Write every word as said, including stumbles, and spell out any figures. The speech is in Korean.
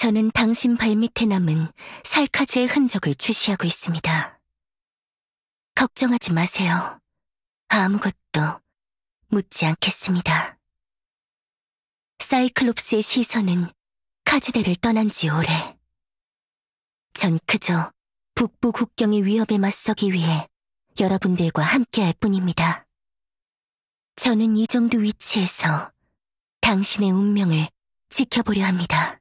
저는 당신 발밑에 남은 살카즈의 흔적을 주시하고 있습니다. 걱정하지 마세요. 아무것도 묻지 않겠습니다. 사이클롭스의 시선은 카지데를 떠난 지 오래. 전 그저 북부 국경의 위협에 맞서기 위해 여러분들과 함께할 뿐입니다. 저는 이 정도 위치에서 당신의 운명을 지켜보려 합니다.